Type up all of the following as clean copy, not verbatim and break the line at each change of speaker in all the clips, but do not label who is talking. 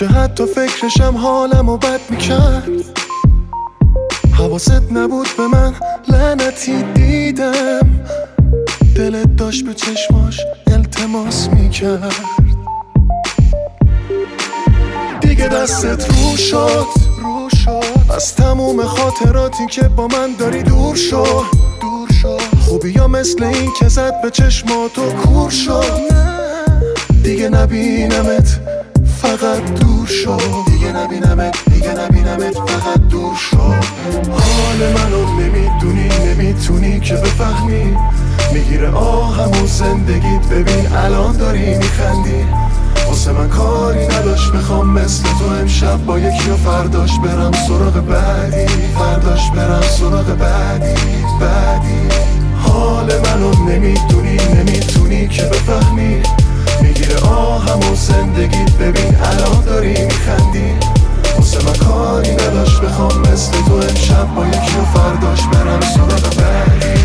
که حتی فکرشم حالمو بد میکرد. حواست نبود به من، لعنتی دیدم دلت داشت به چشماش التماس میکرد. دیگه دستت رو شد از تموم خاطراتی که با من داری دور شد. خوبی یا مثل این که زد به چشماتو کور شد. دیگه نبینمت فقط دور شد. دیگه نبینمت فقط دور شد. حال منو نمیتونی که بفهمی. میگیره آهم و زندگیت، ببین الان داری میخندی. واسه من کاری نداشت بخوام مثل تو امشب با یکی و فرداش برم سراغ بعدی. حال منو نمیتونی که بفهمی. میگیره آهم و زندگیت، ببین الان داری میخندی. واسه من کاری نداشت بخوام مثل تو امشب با یکی و فرداش برم سراغ بعدی.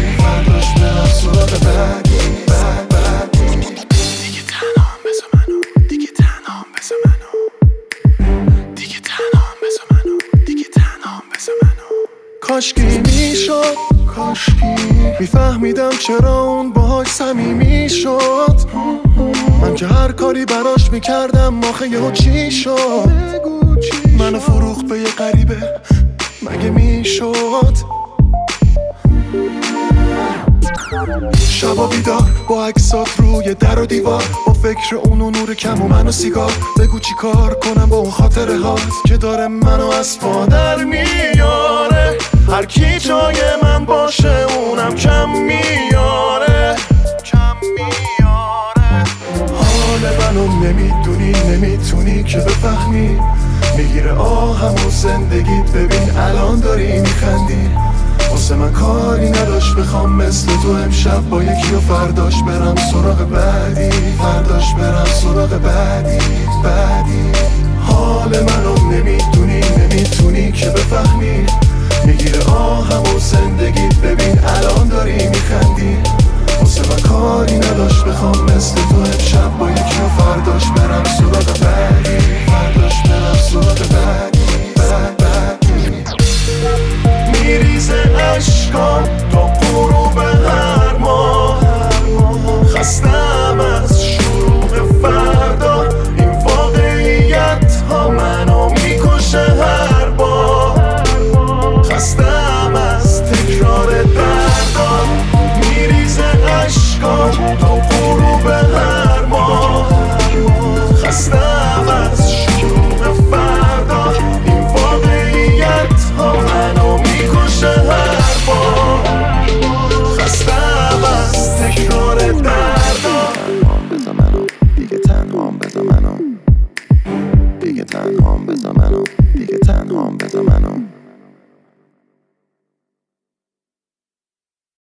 دیگه تنهام بذار منو، دیگه تنهام بذار منو. کاشکی میشد، میفهمیدم چرا اون باهاش صمیمی شد. من که هر کاری براش میکردم آخه یهو چی شد؟ منو فروخت به یه غریبه، مگه میشد؟ شبا بیدار با عکسات روی در و دیوار، با فکر اون و نور کم و من و سیگار. بگو چی کار کنم با اون خاطره هات که داره منو از پا در میاره. هر کی جای من باشه اونم کم میاره. حال منو نمیتونی که بفهمی. میگیره آهم و زندگیت، ببین الان داری میخندی. واسه من کاری نداشت بخوام مثل تو امشب با یکی و فرداش برم سراغ بعدی.